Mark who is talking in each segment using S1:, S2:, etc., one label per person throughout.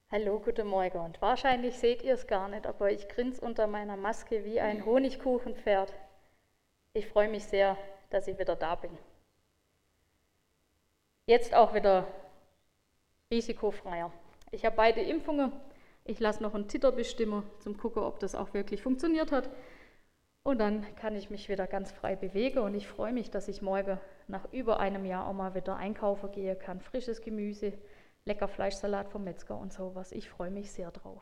S1: Hallo, guten Morgen. Und wahrscheinlich seht ihr es gar nicht, aber ich grinse unter meiner Maske wie ein Honigkuchenpferd. Ich freue mich sehr, dass ich wieder da bin. Jetzt auch wieder risikofreier. Ich habe beide Impfungen. Ich lasse noch einen Titter bestimmen, zum gucken, ob das auch wirklich funktioniert hat. Und dann kann ich mich wieder ganz frei bewegen und ich freue mich, dass ich morgen nach über einem Jahr auch mal wieder einkaufen gehen kann. Frisches Gemüse, lecker Fleischsalat vom Metzger und sowas. Ich freue mich sehr drauf.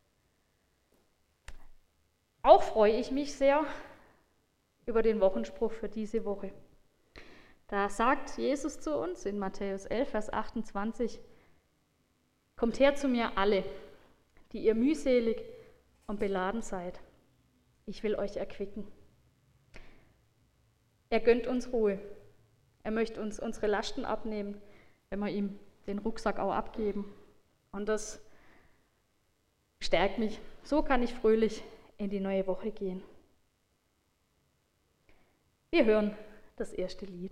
S1: Auch freue ich mich sehr über den Wochenspruch für diese Woche. Da sagt Jesus zu uns in Matthäus 11, Vers 28, Kommt her zu mir alle, die ihr mühselig und beladen seid. Ich will euch erquicken. Er gönnt uns Ruhe. Er möchte uns unsere Lasten abnehmen, wenn wir ihm den Rucksack auch abgeben. Und das stärkt mich. So kann ich fröhlich in die neue Woche gehen. Wir hören das erste Lied.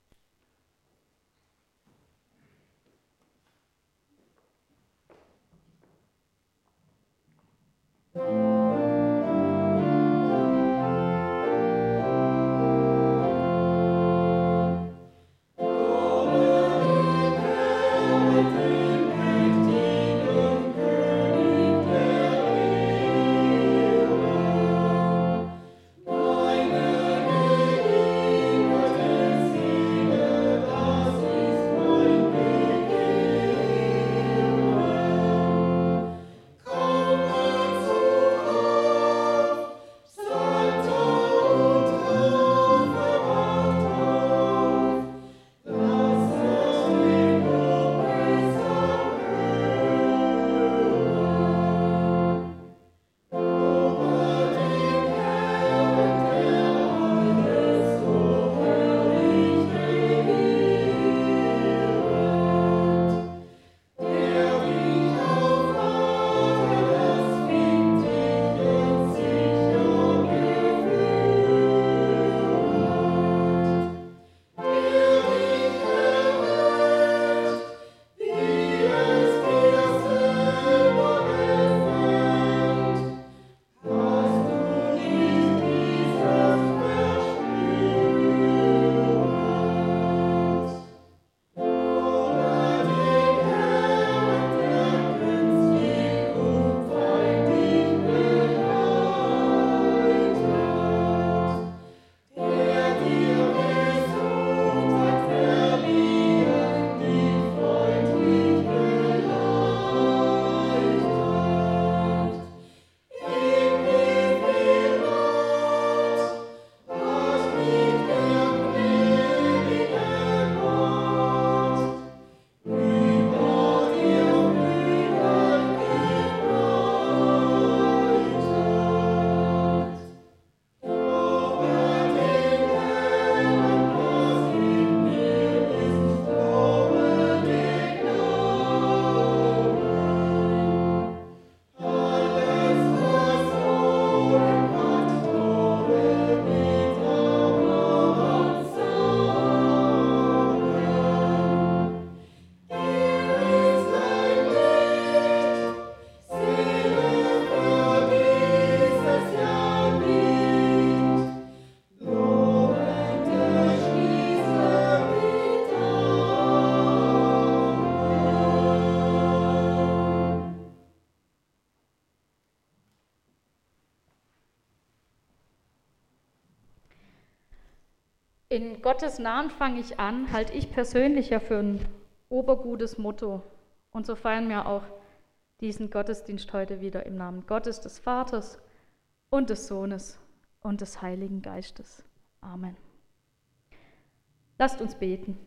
S1: In Gottes Namen fange ich an, halte ich persönlich ja für ein obergutes Motto. Und so feiern wir auch diesen Gottesdienst heute wieder im Namen Gottes, des Vaters und des Sohnes und des Heiligen Geistes. Amen. Lasst uns beten.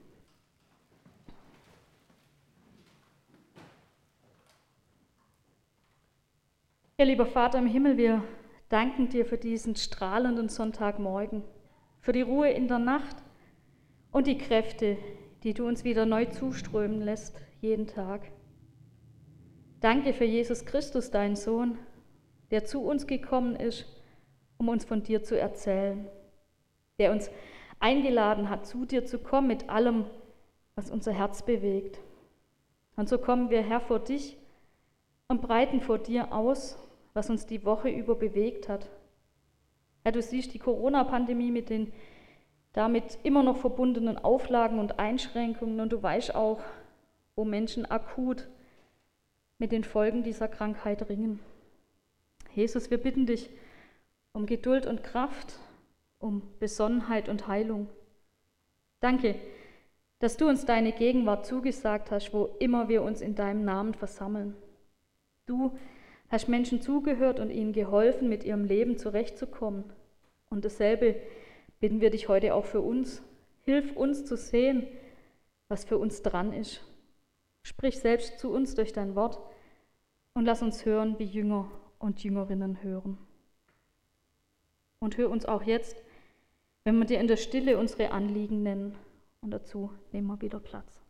S1: Ja, lieber Vater im Himmel, wir danken dir für diesen strahlenden Sonntagmorgen, für die Ruhe in der Nacht und die Kräfte, die du uns wieder neu zuströmen lässt, jeden Tag. Danke für Jesus Christus, deinen Sohn, der zu uns gekommen ist, um uns von dir zu erzählen, der uns eingeladen hat, zu dir zu kommen mit allem, was unser Herz bewegt. Und so kommen wir, Herr, vor dich und breiten vor dir aus, was uns die Woche über bewegt hat. Herr, du siehst die Corona-Pandemie mit den damit immer noch verbundenen Auflagen und Einschränkungen und du weißt auch, wo Menschen akut mit den Folgen dieser Krankheit ringen. Jesus, wir bitten dich um Geduld und Kraft, um Besonnenheit und Heilung. Danke, dass du uns deine Gegenwart zugesagt hast, wo immer wir uns in deinem Namen versammeln. Du hast Menschen zugehört und ihnen geholfen, mit ihrem Leben zurechtzukommen. Und dasselbe bitten wir dich heute auch für uns. Hilf uns zu sehen, was für uns dran ist. Sprich selbst zu uns durch dein Wort und lass uns hören, wie Jünger und Jüngerinnen hören. Und hör uns auch jetzt, wenn wir dir in der Stille unsere Anliegen nennen. Und dazu nehmen wir wieder Platz.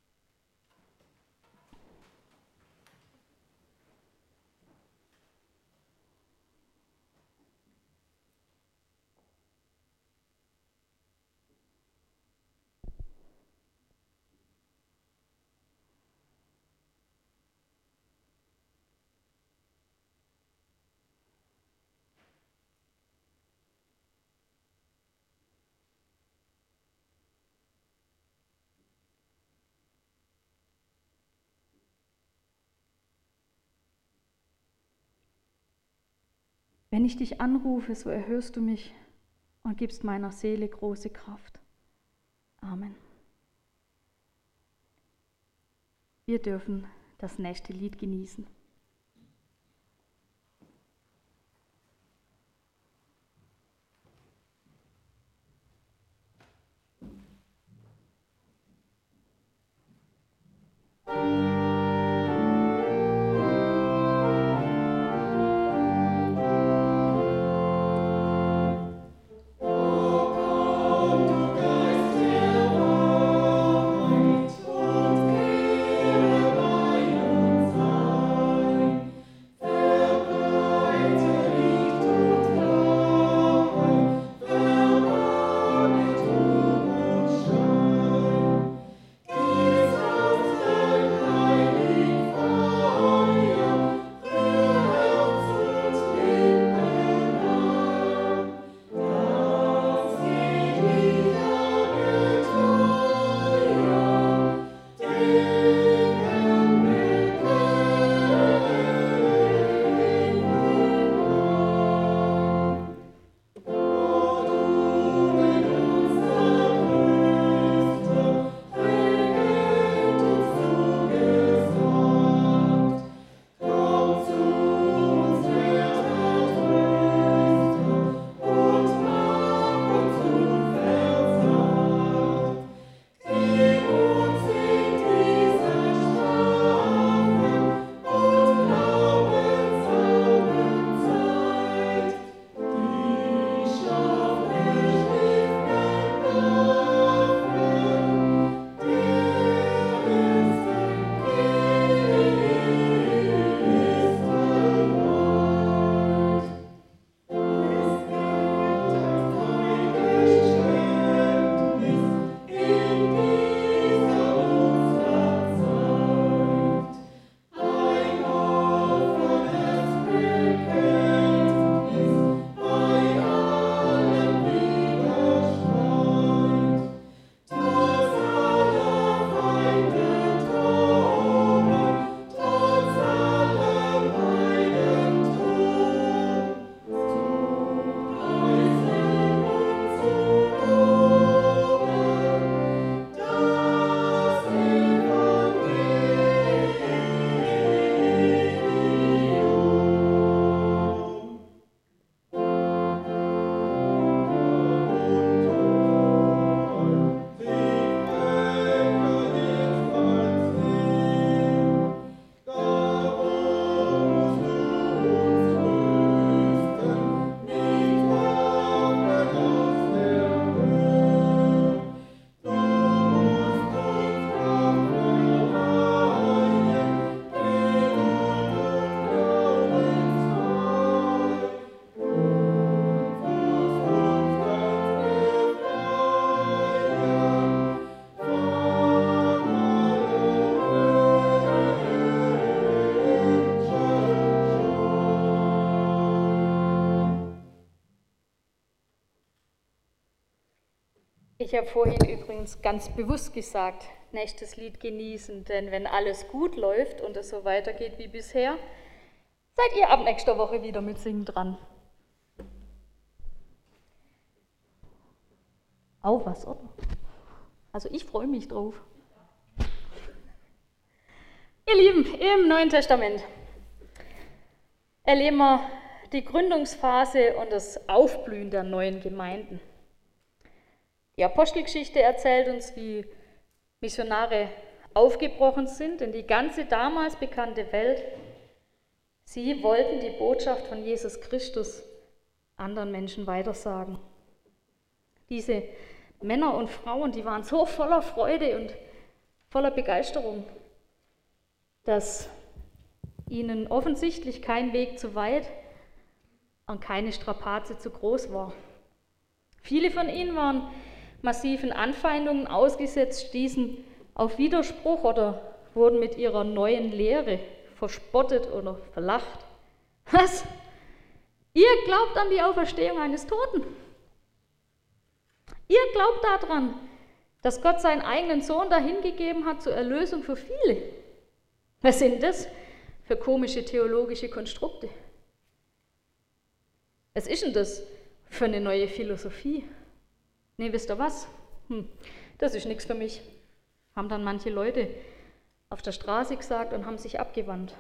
S1: Wenn ich dich anrufe, so erhörst du mich und gibst meiner Seele große Kraft. Amen. Wir dürfen das nächste Lied genießen.
S2: Uns
S1: Ich habe vorhin übrigens ganz bewusst gesagt, nächstes Lied genießen, denn wenn alles gut läuft und es so weitergeht wie bisher, seid ihr ab nächster Woche wieder mit Singen dran. Auch was, oder? Also ich freue mich drauf. Ihr Lieben, im Neuen Testament erleben wir die Gründungsphase und das Aufblühen der neuen Gemeinden. Die Apostelgeschichte erzählt uns, wie Missionare aufgebrochen sind in die ganze damals bekannte Welt. Sie wollten die Botschaft von Jesus Christus anderen Menschen weitersagen. Diese Männer und Frauen, die waren so voller Freude und voller Begeisterung, dass ihnen offensichtlich kein Weg zu weit und keine Strapaze zu groß war. Viele von ihnen waren massiven Anfeindungen ausgesetzt, stießen auf Widerspruch oder wurden mit ihrer neuen Lehre verspottet oder verlacht. Was? Ihr glaubt an die Auferstehung eines Toten? Ihr glaubt daran, dass Gott seinen eigenen Sohn dahingegeben hat zur Erlösung für viele? Was sind das für komische theologische Konstrukte? Was ist denn das für eine neue Philosophie? Nee, wisst ihr was? Das ist nichts für mich, haben dann manche Leute auf der Straße gesagt und haben sich abgewandt.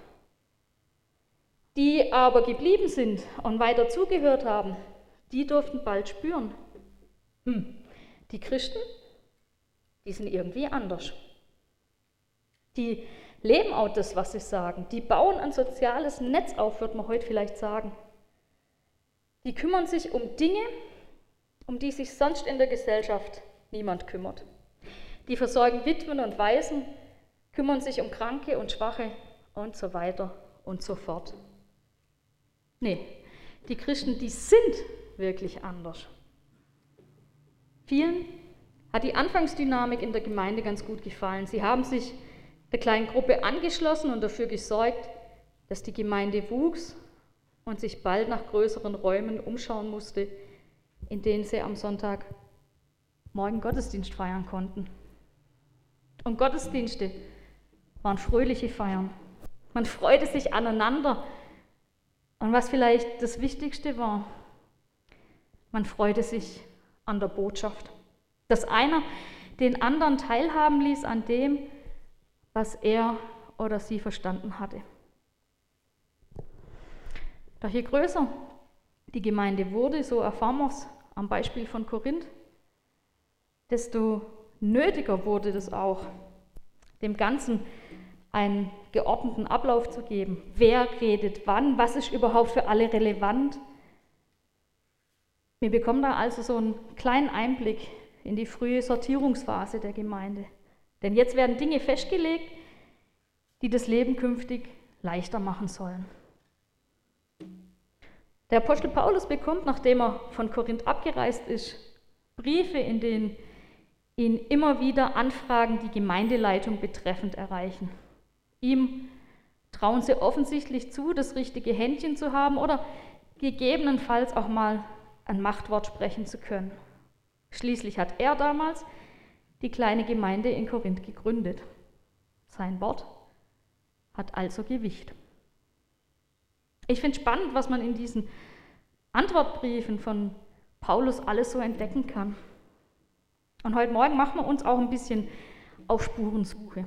S1: Die aber geblieben sind und weiter zugehört haben, die durften bald spüren. Die Christen, die sind irgendwie anders. Die leben auch das, was sie sagen. Die bauen ein soziales Netz auf, würde man heute vielleicht sagen. Die kümmern sich um Dinge, um die sich sonst in der Gesellschaft niemand kümmert. Die versorgen Witwen und Waisen, kümmern sich um Kranke und Schwache und so weiter und so fort. Nee, die Christen, die sind wirklich anders. Vielen hat die Anfangsdynamik in der Gemeinde ganz gut gefallen. Sie haben sich der kleinen Gruppe angeschlossen und dafür gesorgt, dass die Gemeinde wuchs und sich bald nach größeren Räumen umschauen musste, in denen sie am Sonntag morgen Gottesdienst feiern konnten. Und Gottesdienste waren fröhliche Feiern. Man freute sich aneinander. Und was vielleicht das Wichtigste war, man freute sich an der Botschaft. Dass einer den anderen teilhaben ließ an dem, was er oder sie verstanden hatte. Doch je größer die Gemeinde wurde, so erfahren wir es am Beispiel von Korinth, desto nötiger wurde es auch, dem Ganzen einen geordneten Ablauf zu geben. Wer redet wann? Was ist überhaupt für alle relevant? Wir bekommen da also so einen kleinen Einblick in die frühe Sortierungsphase der Gemeinde. Denn jetzt werden Dinge festgelegt, die das Leben künftig leichter machen sollen. Der Apostel Paulus bekommt, nachdem er von Korinth abgereist ist, Briefe, in denen ihn immer wieder Anfragen die Gemeindeleitung betreffend erreichen. Ihm trauen sie offensichtlich zu, das richtige Händchen zu haben oder gegebenenfalls auch mal ein Machtwort sprechen zu können. Schließlich hat er damals die kleine Gemeinde in Korinth gegründet. Sein Wort hat also Gewicht. Ich finde spannend, was man in diesen Antwortbriefen von Paulus alles so entdecken kann. Und heute Morgen machen wir uns auch ein bisschen auf Spurensuche.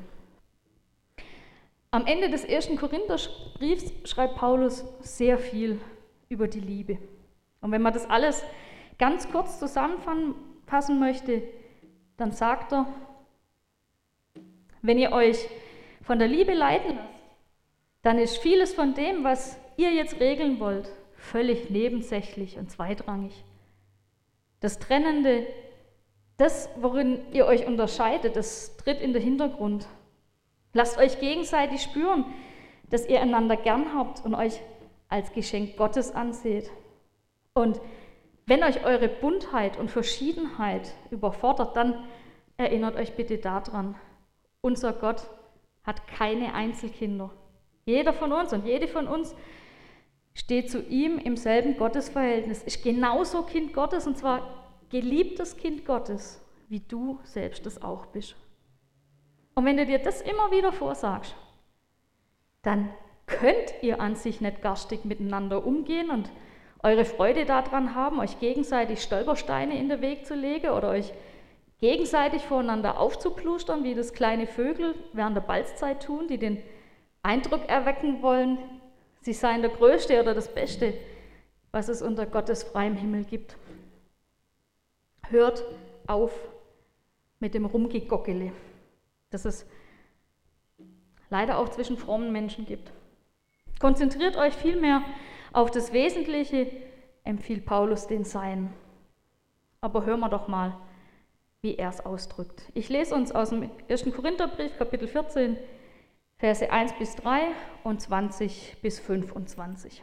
S1: Am Ende des 1. Korintherbriefs schreibt Paulus sehr viel über die Liebe. Und wenn man das alles ganz kurz zusammenfassen möchte, dann sagt er, wenn ihr euch von der Liebe leiten lasst, dann ist vieles von dem, was ihr jetzt regeln wollt, völlig nebensächlich und zweitrangig. Das Trennende, das, worin ihr euch unterscheidet, das tritt in den Hintergrund. Lasst euch gegenseitig spüren, dass ihr einander gern habt und euch als Geschenk Gottes anseht. Und wenn euch eure Buntheit und Verschiedenheit überfordert, dann erinnert euch bitte daran, unser Gott hat keine Einzelkinder. Jeder von uns und jede von uns steht zu ihm im selben Gottesverhältnis, ist genauso Kind Gottes und zwar geliebtes Kind Gottes, wie du selbst es auch bist. Und wenn du dir das immer wieder vorsagst, dann könnt ihr an sich nicht garstig miteinander umgehen und eure Freude daran haben, euch gegenseitig Stolpersteine in den Weg zu legen oder euch gegenseitig voreinander aufzuplustern, wie das kleine Vögel während der Balzzeit tun, die den Eindruck erwecken wollen, sie seien der Größte oder das Beste, was es unter Gottes freiem Himmel gibt. Hört auf mit dem Rumgegockele, das es leider auch zwischen frommen Menschen gibt. Konzentriert euch vielmehr auf das Wesentliche, empfiehlt Paulus den Seinen. Aber hören wir doch mal, wie er es ausdrückt. Ich lese uns aus dem 1. Korintherbrief, Kapitel 14, Verse 1 bis 3 und 20 bis 25.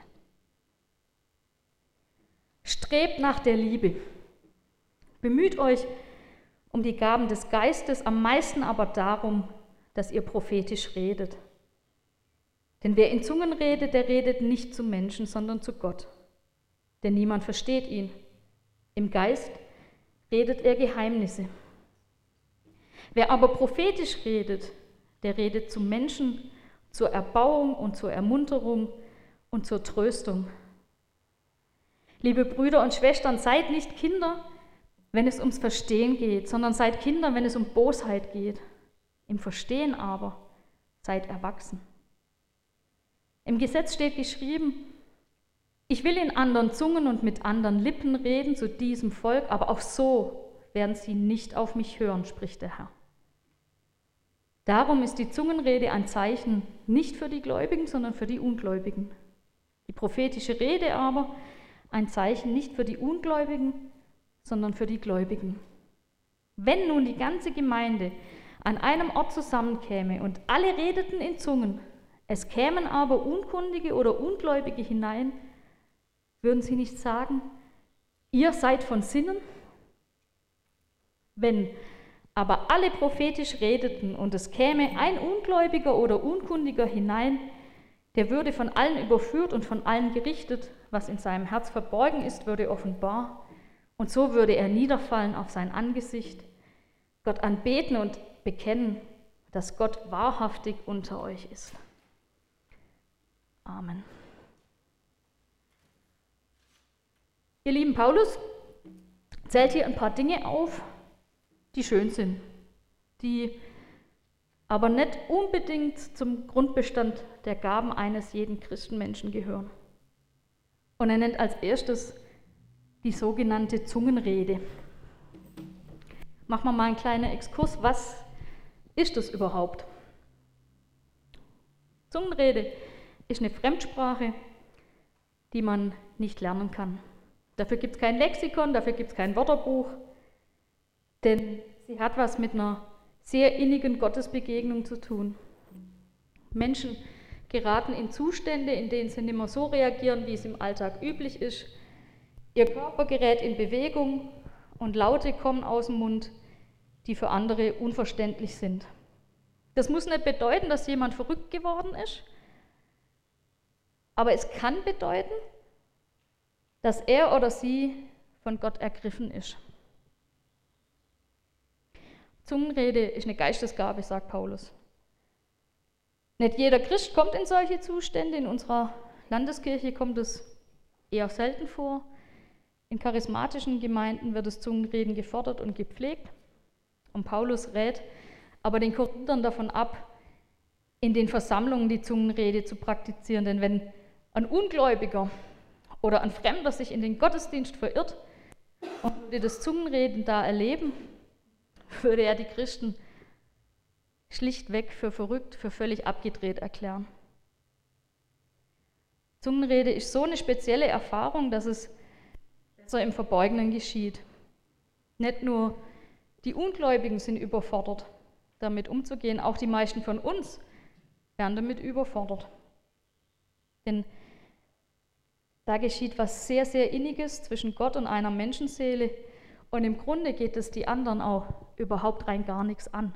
S1: Strebt nach der Liebe. Bemüht euch um die Gaben des Geistes, am meisten aber darum, dass ihr prophetisch redet. Denn wer in Zungen redet, der redet nicht zu Menschen, sondern zu Gott. Denn niemand versteht ihn. Im Geist redet er Geheimnisse. Wer aber prophetisch redet, der redet zu Menschen, zur Erbauung und zur Ermunterung und zur Tröstung. Liebe Brüder und Schwestern, seid nicht Kinder, wenn es ums Verstehen geht, sondern seid Kinder, wenn es um Bosheit geht. Im Verstehen aber seid erwachsen. Im Gesetz steht geschrieben, ich will in anderen Zungen und mit anderen Lippen reden zu diesem Volk, aber auch so werden sie nicht auf mich hören, spricht der Herr. Darum ist die Zungenrede ein Zeichen nicht für die Gläubigen, sondern für die Ungläubigen. Die prophetische Rede aber ein Zeichen nicht für die Ungläubigen, sondern für die Gläubigen. Wenn nun die ganze Gemeinde an einem Ort zusammenkäme und alle redeten in Zungen, es kämen aber Unkundige oder Ungläubige hinein, würden sie nicht sagen, ihr seid von Sinnen? Wenn aber alle prophetisch redeten und es käme ein Ungläubiger oder Unkundiger hinein, der würde von allen überführt und von allen gerichtet, was in seinem Herz verborgen ist, würde offenbar, und so würde er niederfallen auf sein Angesicht, Gott anbeten und bekennen, dass Gott wahrhaftig unter euch ist. Amen. Ihr lieben, Paulus zählt hier ein paar Dinge auf, die schön sind, die aber nicht unbedingt zum Grundbestand der Gaben eines jeden Christenmenschen gehören. Und er nennt als erstes die sogenannte Zungenrede. Machen wir mal einen kleinen Exkurs. Was ist das überhaupt? Zungenrede ist eine Fremdsprache, die man nicht lernen kann. Dafür gibt es kein Lexikon, dafür gibt es kein Wörterbuch, denn sie hat was mit einer sehr innigen Gottesbegegnung zu tun. Menschen geraten in Zustände, in denen sie nicht mehr so reagieren, wie es im Alltag üblich ist. Ihr Körper gerät in Bewegung und Laute kommen aus dem Mund, die für andere unverständlich sind. Das muss nicht bedeuten, dass jemand verrückt geworden ist, aber es kann bedeuten, dass er oder sie von Gott ergriffen ist. Zungenrede ist eine Geistesgabe, sagt Paulus. Nicht jeder Christ kommt in solche Zustände. In unserer Landeskirche kommt es eher selten vor. In charismatischen Gemeinden wird das Zungenreden gefordert und gepflegt. Und Paulus rät aber den Korinthern davon ab, in den Versammlungen die Zungenrede zu praktizieren. Denn wenn ein Ungläubiger oder ein Fremder sich in den Gottesdienst verirrt und würde das Zungenreden da erleben, würde er die Christen schlichtweg für verrückt, für völlig abgedreht erklären. Zungenrede ist so eine spezielle Erfahrung, dass es besser im Verborgenen geschieht. Nicht nur die Ungläubigen sind überfordert, damit umzugehen, auch die meisten von uns werden damit überfordert. Denn da geschieht was sehr, sehr Inniges zwischen Gott und einer Menschenseele und im Grunde geht es die anderen auch überhaupt rein gar nichts an.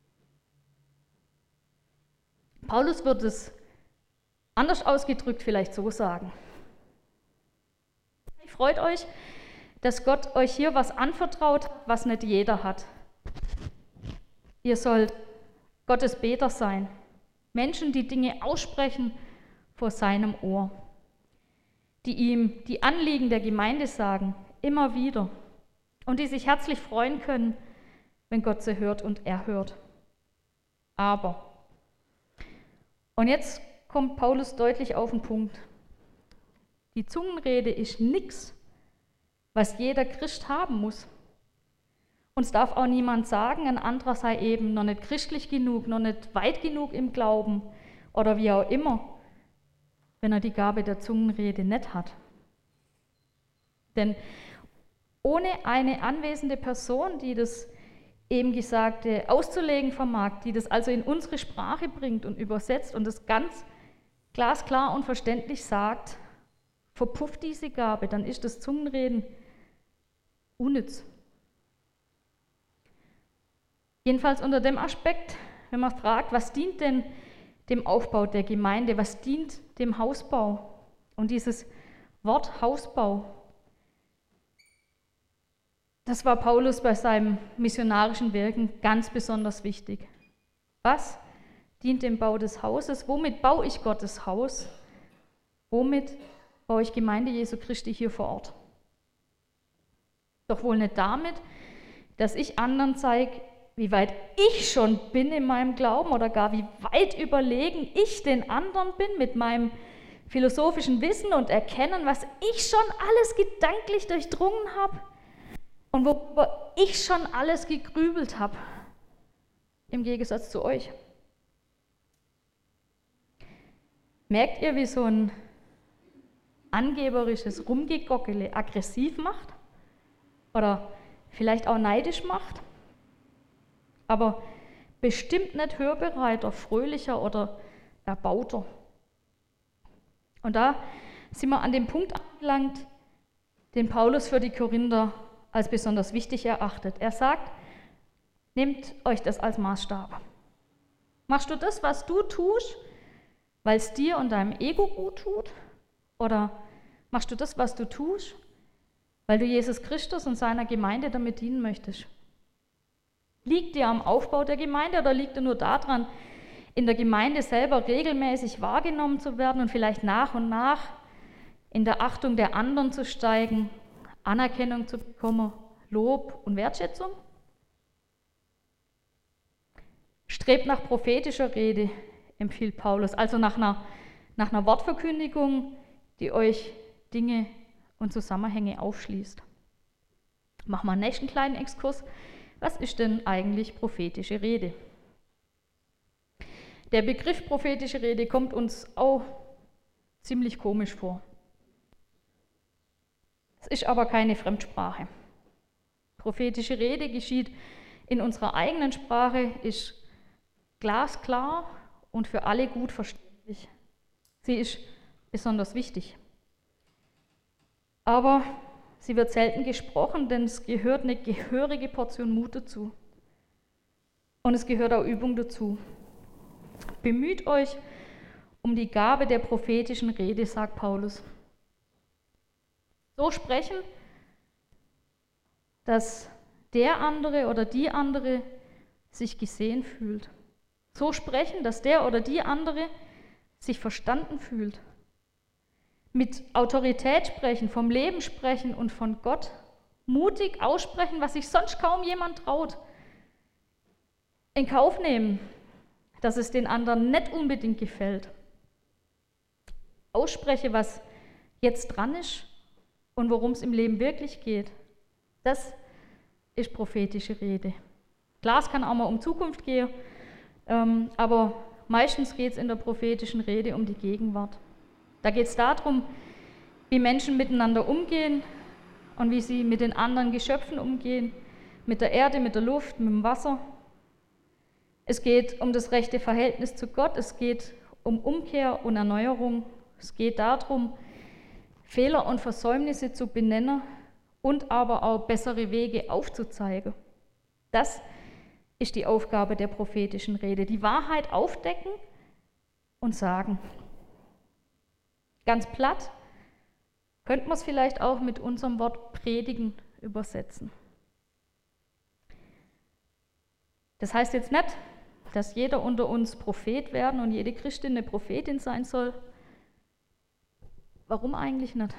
S1: Paulus wird es anders ausgedrückt vielleicht so sagen. Freut euch, dass Gott euch hier was anvertraut, was nicht jeder hat. Ihr sollt Gottes Beter sein. Menschen, die Dinge aussprechen vor seinem Ohr, die ihm die Anliegen der Gemeinde sagen, immer wieder, und die sich herzlich freuen können, wenn Gott sie hört und er hört. Aber, und jetzt kommt Paulus deutlich auf den Punkt, die Zungenrede ist nichts, was jeder Christ haben muss. Uns darf auch niemand sagen, ein anderer sei eben noch nicht christlich genug, noch nicht weit genug im Glauben oder wie auch immer, wenn er die Gabe der Zungenrede nicht hat. Denn ohne eine anwesende Person, die das eben Gesagte auszulegen vermag, die das also in unsere Sprache bringt und übersetzt und das ganz glasklar und verständlich sagt, verpufft diese Gabe, dann ist das Zungenreden unnütz. Jedenfalls unter dem Aspekt, wenn man fragt, was dient denn dem Aufbau der Gemeinde, was dient dem Hausbau? Und dieses Wort Hausbau, das war Paulus bei seinem missionarischen Wirken ganz besonders wichtig. Was dient dem Bau des Hauses? Womit baue ich Gottes Haus? Womit baue ich Gemeinde Jesu Christi hier vor Ort? Doch wohl nicht damit, dass ich anderen zeige, wie weit ich schon bin in meinem Glauben oder gar wie weit überlegen ich den anderen bin mit meinem philosophischen Wissen und Erkennen, was ich schon alles gedanklich durchdrungen habe und worüber ich schon alles gegrübelt habe, im Gegensatz zu euch. Merkt ihr, wie so ein angeberisches Rumgegockele aggressiv macht? Oder vielleicht auch neidisch macht? Aber bestimmt nicht hörbereiter, fröhlicher oder erbauter. Und da sind wir an dem Punkt angelangt, den Paulus für die Korinther als besonders wichtig erachtet. Er sagt, nehmt euch das als Maßstab. Machst du das, was du tust, weil es dir und deinem Ego gut tut? Oder machst du das, was du tust, weil du Jesus Christus und seiner Gemeinde damit dienen möchtest? Liegt dir am Aufbau der Gemeinde oder liegt dir nur daran, in der Gemeinde selber regelmäßig wahrgenommen zu werden und vielleicht nach und nach in der Achtung der anderen zu steigen, Anerkennung zu bekommen, Lob und Wertschätzung? Strebt nach prophetischer Rede, empfiehlt Paulus, also nach einer Wortverkündigung, die euch Dinge und Zusammenhänge aufschließt. Machen wir einen nächsten kleinen Exkurs. Was ist denn eigentlich prophetische Rede? Der Begriff prophetische Rede kommt uns auch ziemlich komisch vor. Es ist aber keine Fremdsprache. Prophetische Rede geschieht in unserer eigenen Sprache, ist glasklar und für alle gut verständlich. Sie ist besonders wichtig. Aber sie wird selten gesprochen, denn es gehört eine gehörige Portion Mut dazu. Und es gehört auch Übung dazu. Bemüht euch um die Gabe der prophetischen Rede, sagt Paulus. So sprechen, dass der andere oder die andere sich gesehen fühlt. So sprechen, dass der oder die andere sich verstanden fühlt. Mit Autorität sprechen, vom Leben sprechen und von Gott mutig aussprechen, was sich sonst kaum jemand traut. In Kauf nehmen, dass es den anderen nicht unbedingt gefällt. Ausspreche, was jetzt dran ist und worum es im Leben wirklich geht. Das ist prophetische Rede. Klar, es kann auch mal um Zukunft gehen, aber meistens geht es in der prophetischen Rede um die Gegenwart. Da geht es darum, wie Menschen miteinander umgehen und wie sie mit den anderen Geschöpfen umgehen, mit der Erde, mit der Luft, mit dem Wasser. Es geht um das rechte Verhältnis zu Gott, es geht um Umkehr und Erneuerung, es geht darum, Fehler und Versäumnisse zu benennen und aber auch bessere Wege aufzuzeigen. Das ist die Aufgabe der prophetischen Rede, die Wahrheit aufdecken und sagen. Ganz platt könnte man es vielleicht auch mit unserem Wort predigen übersetzen. Das heißt jetzt nicht, dass jeder unter uns Prophet werden und jede Christin eine Prophetin sein soll. Warum eigentlich nicht?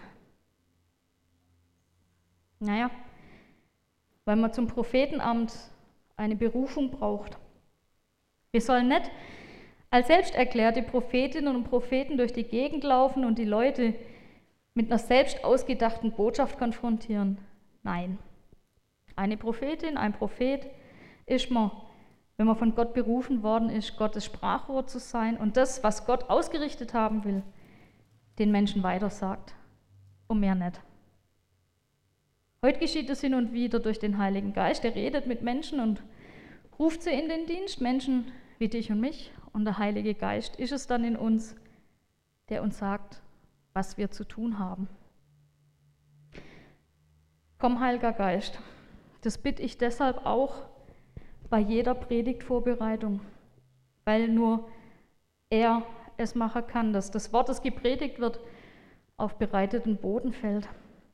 S1: Naja, weil man zum Prophetenamt eine Berufung braucht. Wir sollen nicht als selbsterklärte Prophetinnen und Propheten durch die Gegend laufen und die Leute mit einer selbst ausgedachten Botschaft konfrontieren. Nein. Eine Prophetin, ein Prophet ist man, wenn man von Gott berufen worden ist, Gottes Sprachrohr zu sein und das, was Gott ausgerichtet haben will, den Menschen weitersagt. Und mehr nicht. Heute geschieht es hin und wieder durch den Heiligen Geist, der redet mit Menschen und ruft sie in den Dienst, Menschen wie dich und mich. Und der Heilige Geist ist es dann in uns, der uns sagt, was wir zu tun haben. Komm, Heiliger Geist, das bitte ich deshalb auch bei jeder Predigtvorbereitung, weil nur er es machen kann, dass das Wort, das gepredigt wird, auf bereiteten Boden fällt.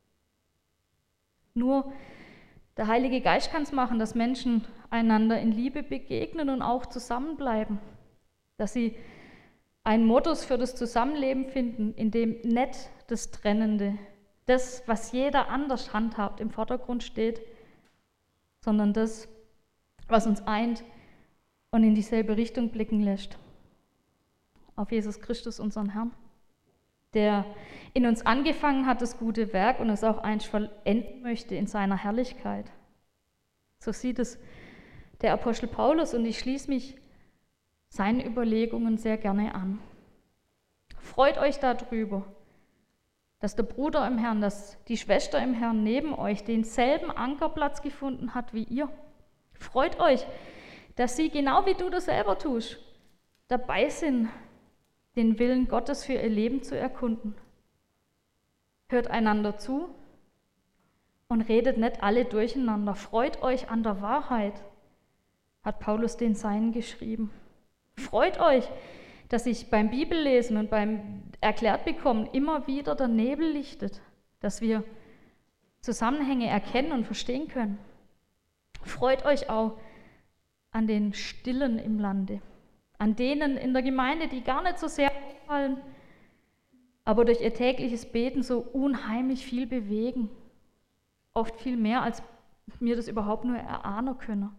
S1: Nur der Heilige Geist kann es machen, dass Menschen einander in Liebe begegnen und auch zusammenbleiben, dass sie einen Modus für das Zusammenleben finden, in dem nicht das Trennende, das, was jeder anders handhabt, im Vordergrund steht, sondern das, was uns eint und in dieselbe Richtung blicken lässt. Auf Jesus Christus, unseren Herrn, der in uns angefangen hat, das gute Werk und es auch einst vollenden möchte in seiner Herrlichkeit. So sieht es der Apostel Paulus und ich schließe mich seinen Überlegungen sehr gerne an. Freut euch darüber, dass der Bruder im Herrn, dass die Schwester im Herrn neben euch denselben Ankerplatz gefunden hat wie ihr. Freut euch, dass sie, genau wie du das selber tust, dabei sind, den Willen Gottes für ihr Leben zu erkunden. Hört einander zu und redet nicht alle durcheinander. Freut euch an der Wahrheit, hat Paulus den Seinen geschrieben. Freut euch, dass sich beim Bibellesen und beim Erklärtbekommen immer wieder der Nebel lichtet, dass wir Zusammenhänge erkennen und verstehen können. Freut euch auch an den Stillen im Lande, an denen in der Gemeinde, die gar nicht so sehr auffallen, aber durch ihr tägliches Beten so unheimlich viel bewegen. Oft viel mehr, als wir das überhaupt nur erahnen können.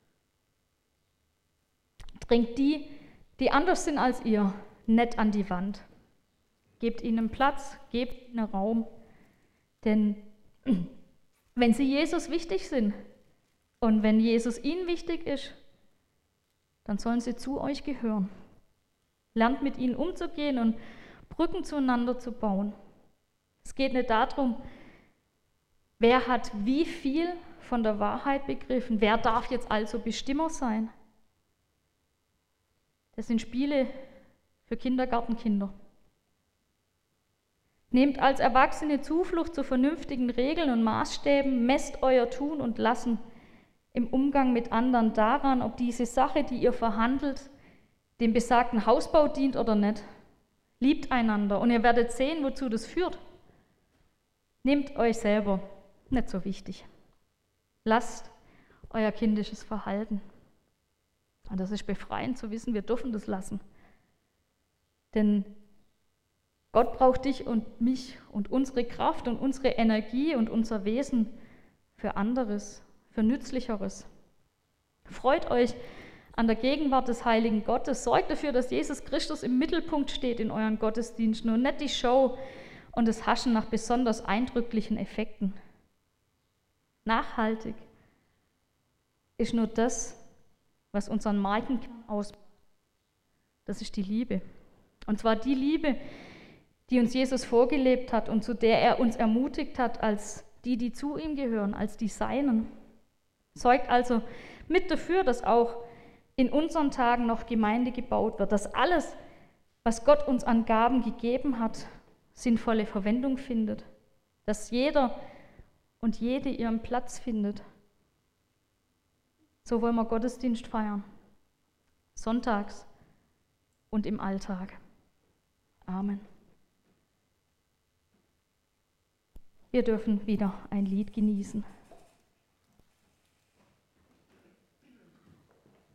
S1: Drängt die, die anders sind als ihr, nicht an die Wand. Gebt ihnen Platz, gebt ihnen Raum. Denn wenn sie Jesus wichtig sind und wenn Jesus ihnen wichtig ist, dann sollen sie zu euch gehören. Lernt mit ihnen umzugehen und Brücken zueinander zu bauen. Es geht nicht darum, wer hat wie viel von der Wahrheit begriffen, wer darf jetzt also Bestimmer sein. Das sind Spiele für Kindergartenkinder. Nehmt als Erwachsene Zuflucht zu vernünftigen Regeln und Maßstäben, messt euer Tun und Lassen im Umgang mit anderen daran, ob diese Sache, die ihr verhandelt, dem besagten Hausbau dient oder nicht. Liebt einander und ihr werdet sehen, wozu das führt. Nehmt euch selber nicht so wichtig. Lasst euer kindisches Verhalten. Und das ist befreiend zu wissen, wir dürfen das lassen. Denn Gott braucht dich und mich und unsere Kraft und unsere Energie und unser Wesen für anderes, für Nützlicheres. Freut euch an der Gegenwart des heiligen Gottes. Sorgt dafür, dass Jesus Christus im Mittelpunkt steht in euren Gottesdiensten und nicht die Show und das Haschen nach besonders eindrücklichen Effekten. Nachhaltig ist nur das, was unseren Markenkern ausmacht. Das ist die Liebe. Und zwar die Liebe, die uns Jesus vorgelebt hat und zu der er uns ermutigt hat, als die, die zu ihm gehören, als die Seinen. Sorgt also mit dafür, dass auch in unseren Tagen noch Gemeinde gebaut wird, dass alles, was Gott uns an Gaben gegeben hat, sinnvolle Verwendung findet, dass jeder und jede ihren Platz findet. So wollen wir Gottesdienst feiern, sonntags und im Alltag. Amen. Wir dürfen wieder ein Lied genießen.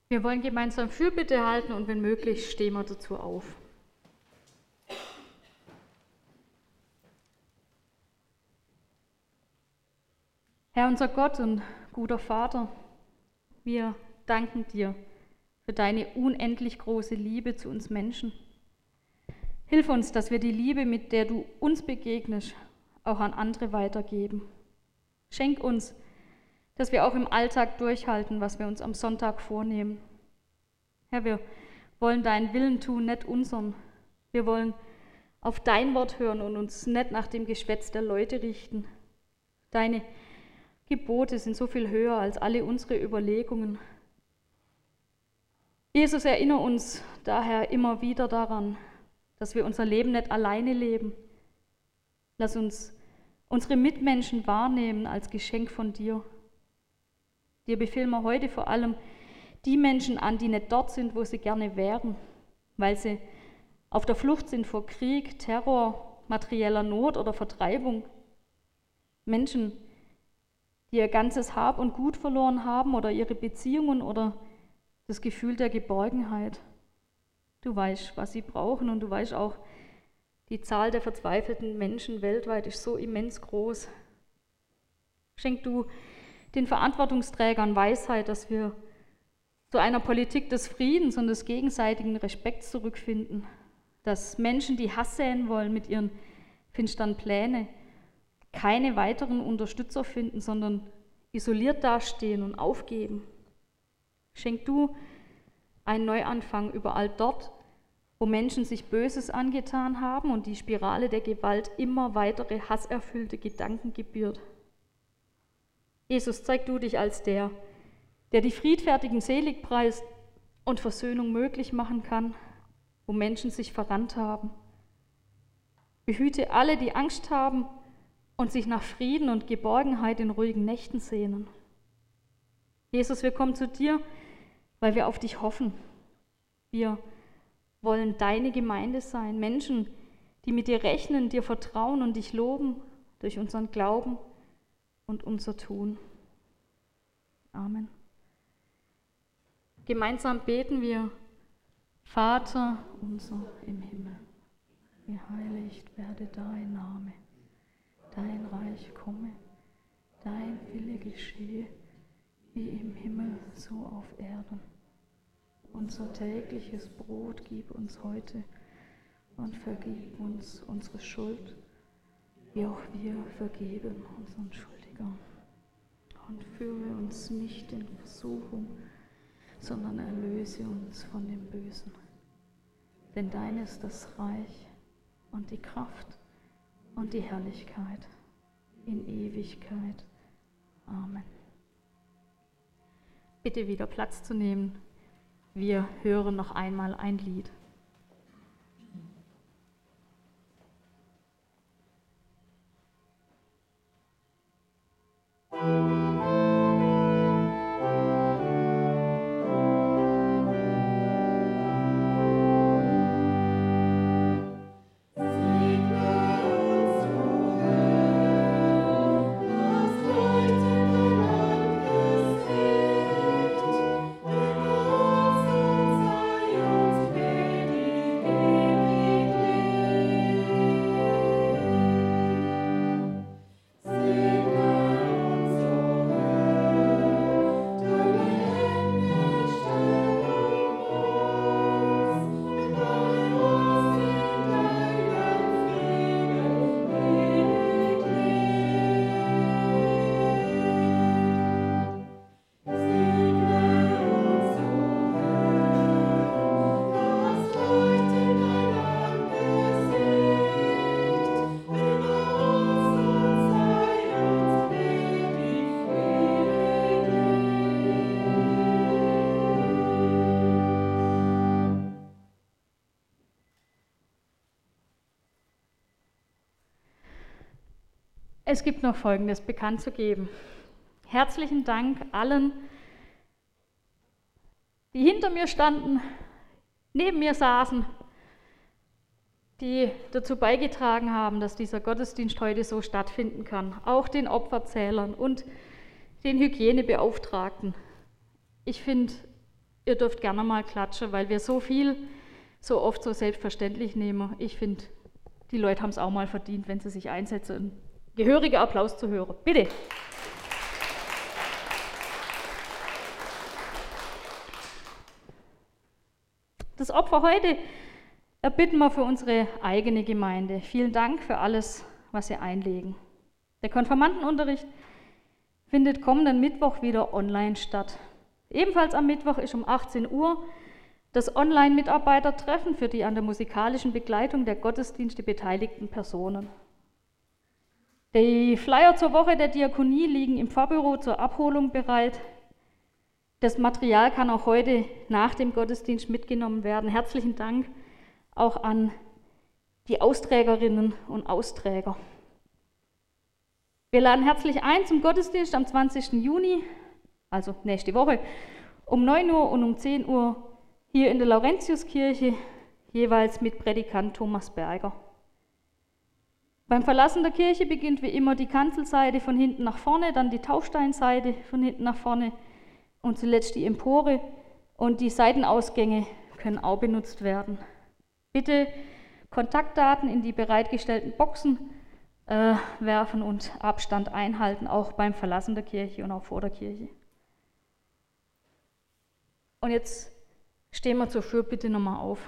S1: Wir wollen gemeinsam Fürbitte halten und wenn möglich stehen wir dazu auf. Herr unser Gott und guter Vater, wir danken dir für deine unendlich große Liebe zu uns Menschen. Hilf uns, dass wir die Liebe, mit der du uns begegnest, auch an andere weitergeben. Schenk uns, dass wir auch im Alltag durchhalten, was wir uns am Sonntag vornehmen. Herr, wir wollen deinen Willen tun, nicht unseren. Wir wollen auf dein Wort hören und uns nicht nach dem Geschwätz der Leute richten. Deine Gebote sind so viel höher als alle unsere Überlegungen. Jesus, erinnere uns daher immer wieder daran, dass wir unser Leben nicht alleine leben. Lass uns unsere Mitmenschen wahrnehmen als Geschenk von dir. Dir befehlen wir heute vor allem die Menschen an, die nicht dort sind, wo sie gerne wären, weil sie auf der Flucht sind vor Krieg, Terror, materieller Not oder Vertreibung. Menschen, die ihr ganzes Hab und Gut verloren haben oder ihre Beziehungen oder das Gefühl der Geborgenheit. Du weißt, was sie brauchen und du weißt auch, die Zahl der verzweifelten Menschen weltweit ist so immens groß. Schenk du den Verantwortungsträgern Weisheit, dass wir zu einer Politik des Friedens und des gegenseitigen Respekts zurückfinden, dass Menschen, die Hass säen wollen mit ihren finsteren Plänen, keine weiteren Unterstützer finden, sondern isoliert dastehen und aufgeben. Schenk du einen Neuanfang überall dort, wo Menschen sich Böses angetan haben und die Spirale der Gewalt immer weitere hasserfüllte Gedanken gebiert. Jesus, zeig du dich als der die Friedfertigen selig preist und Versöhnung möglich machen kann, wo Menschen sich verrannt haben. Behüte alle, die Angst haben und sich nach Frieden und Geborgenheit in ruhigen Nächten sehnen. Jesus, wir kommen zu dir, weil wir auf dich hoffen. Wir wollen deine Gemeinde sein, Menschen, die mit dir rechnen, dir vertrauen und dich loben durch unseren Glauben und unser Tun. Amen. Gemeinsam beten wir: Vater unser im Himmel, geheiligt werde dein Name, dein Reich komme, dein Wille geschehe, wie im Himmel, so auf Erden. Unser tägliches Brot gib uns heute und vergib uns unsere Schuld, wie auch wir vergeben unseren Schuldigern. Und führe uns nicht in Versuchung, sondern erlöse uns von dem Bösen. Denn dein ist das Reich und die Kraft und die Herrlichkeit in Ewigkeit. Amen. Bitte wieder Platz zu nehmen. Wir hören noch einmal ein Lied. Es gibt noch Folgendes bekannt zu geben. Herzlichen Dank allen, die hinter mir standen, neben mir saßen, die dazu beigetragen haben, dass dieser Gottesdienst heute so stattfinden kann. Auch den Opferzählern und den Hygienebeauftragten. Ich finde, Ihr dürft gerne mal klatschen, weil wir so viel, so oft so selbstverständlich nehmen. Ich finde, die Leute haben es auch mal verdient, wenn sie sich einsetzen, einen gehörigen Applaus zu hören. Bitte. Das Opfer heute erbitten wir für unsere eigene Gemeinde. Vielen Dank für alles, was Sie einlegen. Der Konfirmandenunterricht findet kommenden Mittwoch wieder online statt. Ebenfalls am Mittwoch ist um 18 Uhr das Online-Mitarbeitertreffen für die an der musikalischen Begleitung der Gottesdienste beteiligten Personen. Die Flyer zur Woche der Diakonie liegen im Pfarrbüro zur Abholung bereit. Das Material kann auch heute nach dem Gottesdienst mitgenommen werden. Herzlichen Dank auch an die Austrägerinnen und Austräger. Wir laden herzlich ein zum Gottesdienst am 20. Juni, also nächste Woche, um 9 Uhr und um 10 Uhr hier in der Laurentiuskirche, jeweils mit Predikant Thomas Berger. Beim Verlassen der Kirche beginnt wie immer die Kanzelseite von hinten nach vorne, dann die Taufsteinseite von hinten nach vorne und zuletzt die Empore, und die Seitenausgänge können auch benutzt werden. Bitte Kontaktdaten in die bereitgestellten Boxen werfen und Abstand einhalten, auch beim Verlassen der Kirche und auch vor der Kirche. Und jetzt stehen wir zur Fürbitte nochmal auf.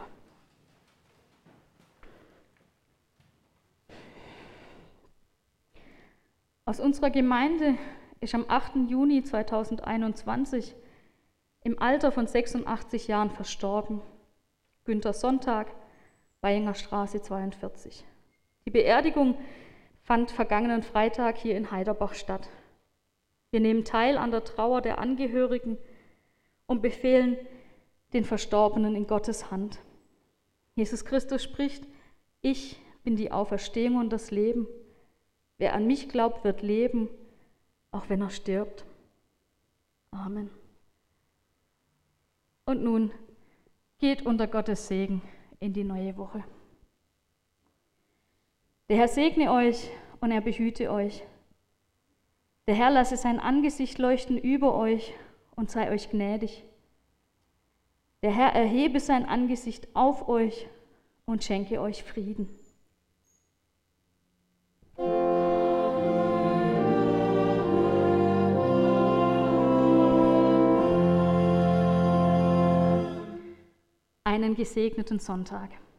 S1: Aus unserer Gemeinde ist am 8. Juni 2021 im Alter von 86 Jahren verstorben Günter Sonntag, Bayinger Straße 42. Die Beerdigung fand vergangenen Freitag hier in Heiderbach statt. Wir nehmen teil an der Trauer der Angehörigen und befehlen den Verstorbenen in Gottes Hand. Jesus Christus spricht: Ich bin die Auferstehung und das Leben. Wer an mich glaubt, wird leben, auch wenn er stirbt. Amen. Und nun geht unter Gottes Segen in die neue Woche. Der Herr segne euch und er behüte euch. Der Herr lasse sein Angesicht leuchten über euch und sei euch gnädig. Der Herr erhebe sein Angesicht auf euch und schenke euch Frieden. Einen gesegneten Sonntag.